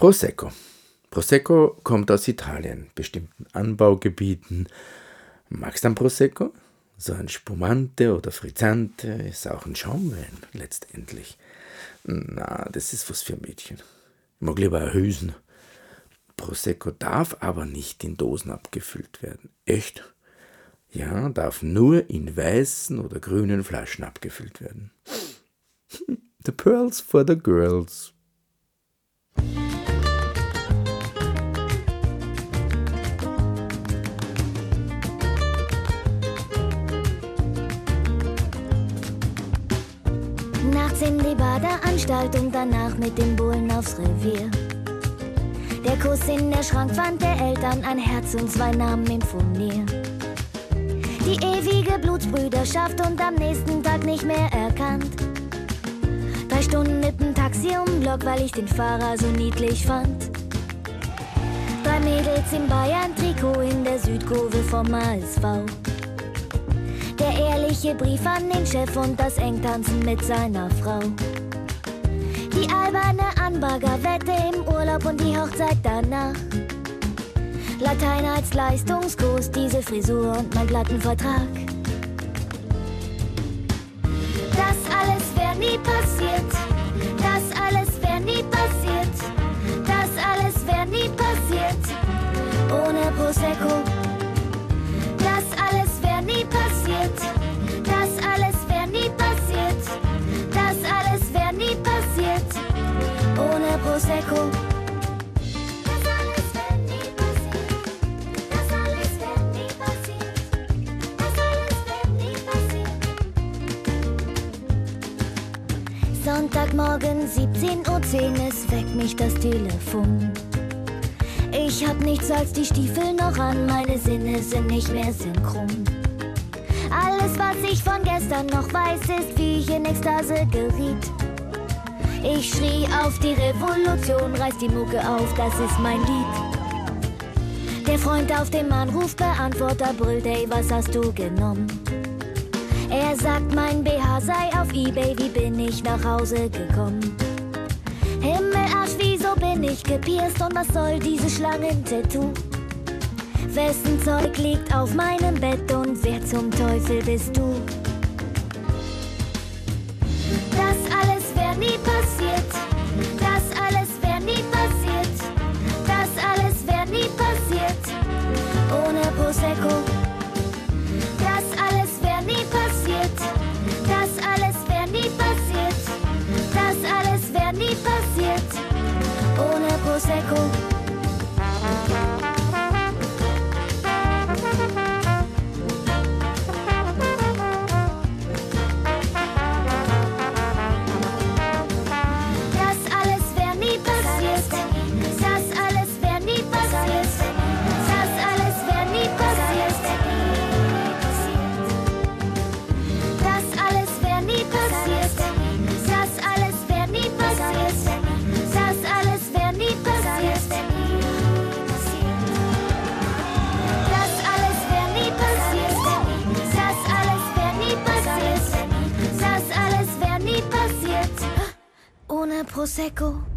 Prosecco. Prosecco kommt aus Italien, bestimmten Anbaugebieten. Magst du ein Prosecco? So ein Spumante oder Frizzante ist auch ein Schaumwein letztendlich. Na, das ist was für Mädchen. Ich mag lieber ein Hülsen. Prosecco darf aber nicht in Dosen abgefüllt werden. Echt? Ja, darf nur in weißen oder grünen Flaschen abgefüllt werden. The pearls for the girls. Nachts in die Badeanstalt und danach mit den Bullen aufs Revier. Der Kuss in der Schrankwand der Eltern, ein Herz und 2 Namen im Furnier. Die ewige Blutsbrüderschaft und am nächsten Tag nicht mehr erkannt. 3 Stunden mit dem Taxi um Block, weil ich den Fahrer so niedlich fand. 3 Mädels im Bayern-Trikot in der Südkurve vom ASV. Der ehrliche Brief an den Chef und das Engtanzen mit seiner Frau. Die alberne Anbaggerwette im Urlaub und die Hochzeit danach. Latein als Leistungskurs, diese Frisur und mein Plattenvertrag. Das alles wär nie passiert. Das alles wär nie passiert. Das alles wär nie passiert. Ohne Prosecco. Das alles wär nie passiert. Das alles wär nie passiert. Das alles wär nie passiert. Ohne Prosecco. Das alles wär nie passiert. Das alles wär nie passiert. Das alles wär nie passiert. Sonntagmorgen 17:10 Uhr, es weckt mich das Telefon. Ich hab nichts als die Stiefel noch an, meine Sinne sind nicht mehr synchron. Alles, was ich von gestern noch weiß, ist, wie ich in Ekstase geriet. Ich schrie auf die Revolution, reiß die Mucke auf, das ist mein Lied. Der Freund auf dem Anrufbeantworter brüllt, ey, was hast du genommen? Er sagt, mein BH sei auf eBay, wie bin ich nach Hause gekommen? Himmelarsch, wieso bin ich gepierst und was soll dieses Schlangen-Tattoo? Wessen Zeug liegt auf meinem Bett und wer zum Teufel bist du? Das alles wär nie passiert. Das alles wär nie passiert. Das alles wär nie passiert. Ohne Prosecco. Das alles wär nie passiert. Das alles wär nie passiert. Das alles wär nie passiert. Ohne Prosecco. Prosecco.